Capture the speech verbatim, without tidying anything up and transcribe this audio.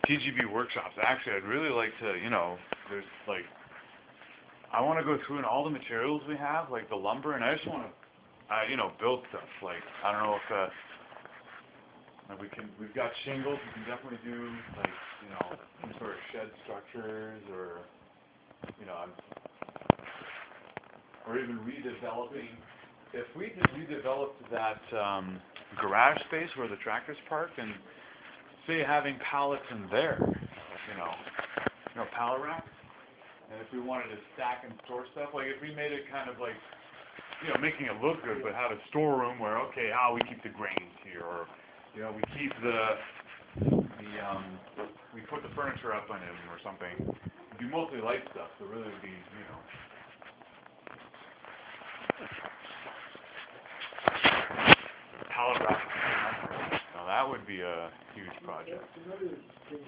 T G B workshops. Actually, I'd really like to, you know, there's like, I want to go through and all the materials we have, like the lumber, and I just want to, uh, you know, build stuff. Like, I don't know if, uh, like we can, we've got shingles, we can definitely do, like, you know, some sort of shed structures, or, you know, I'm- or even redeveloping. If we just redeveloped that um, garage space where the tractors park, and say having pallets in there, you know, you know, pallet racks, and if we wanted to stack and store stuff, like if we made it kind of like, you know, making it look good, but have a storeroom where, okay, ah, we keep the grains here, or, you know, we keep the, the, um, we put the furniture up on it or something. It'd be mostly light stuff, so really it'd be, you know, pallet rack. Now that would be a huge project.